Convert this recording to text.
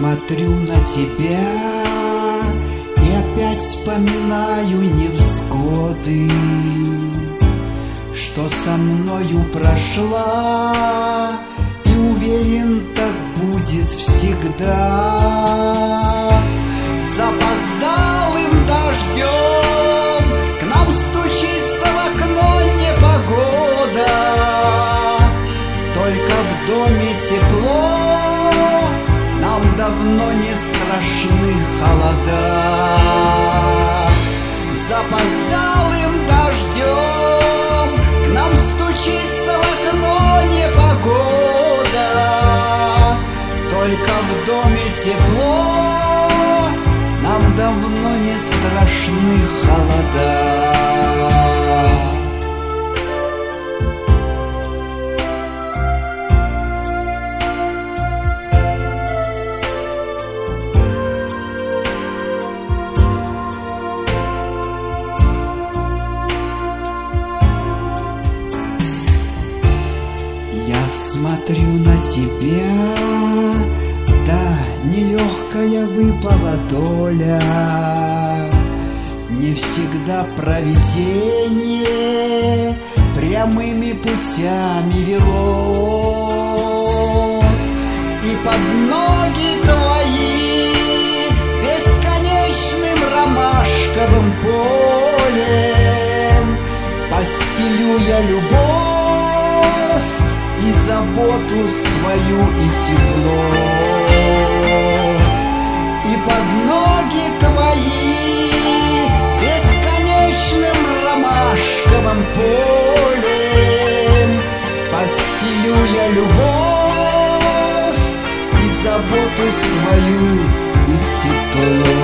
смотрю на тебя и опять вспоминаю невзгоды, что со мною прошла, и уверен, так будет всегда. Запоздалым дождем к нам стучится в окно непогода, только в доме тепло, нам давно не страшны холода. Запоздалым дождем к нам стучится в окно непогода, только в доме тепло, нам давно не страшны холода. Смотрю на тебя, да, нелегкая выпала доля, не всегда провидение прямыми путями вело, и под ноги твои бесконечным ромашковым полем постелю я любовь и заботу свою и тепло, и под ноги твои бесконечным ромашковым полем постелю я любовь и заботу свою и тепло.